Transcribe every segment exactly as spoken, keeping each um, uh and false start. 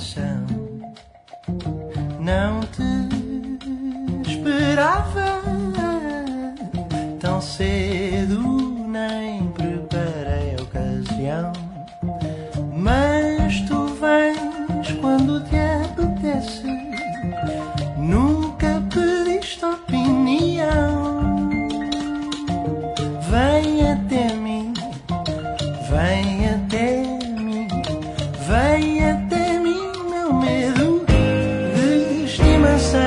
estimação. Não te esperava tão cedo, nem preparei a ocasião. Mas tu vens quando te apetece, nunca pediste opinião. Vem até mim, vem até mim, vem até mim, meu medo de estimação.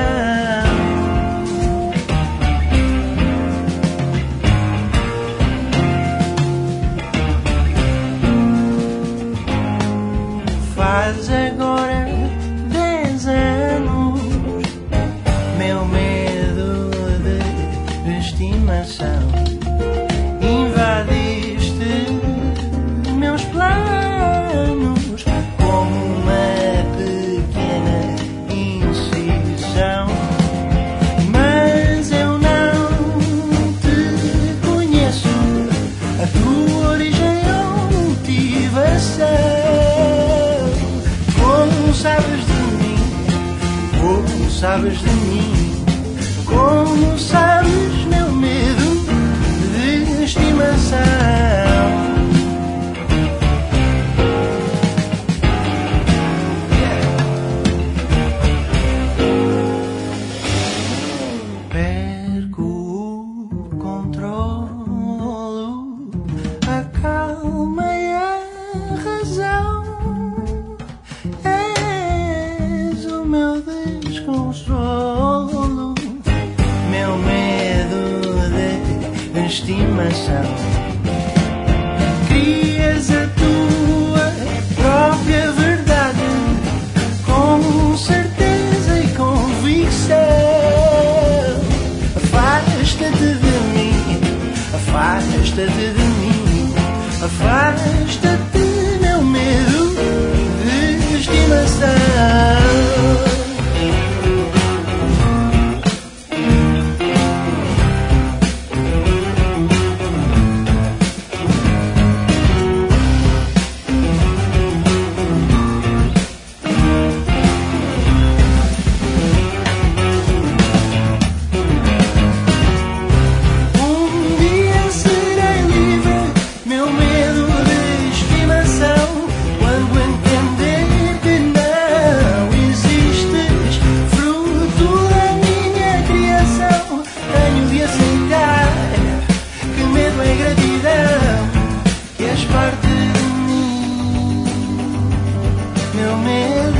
Faz agora dez anos, meu medo de estimação. Invadiste meus planos como uma pequena incisão. Mas eu não te conheço, a tua origem ou motivação. Como sabes de mim, como sabes de mim, como sabes meu medo de estimação. Perco o controlo, a calma e a razão. És o meu desconsolo, meu medo de estimação. Crias a tua própria verdade com certeza e convicção. Afasta-te de mim, afasta-te de mim, afasta-te, meu medo de estimação. Parte de mim, meu medo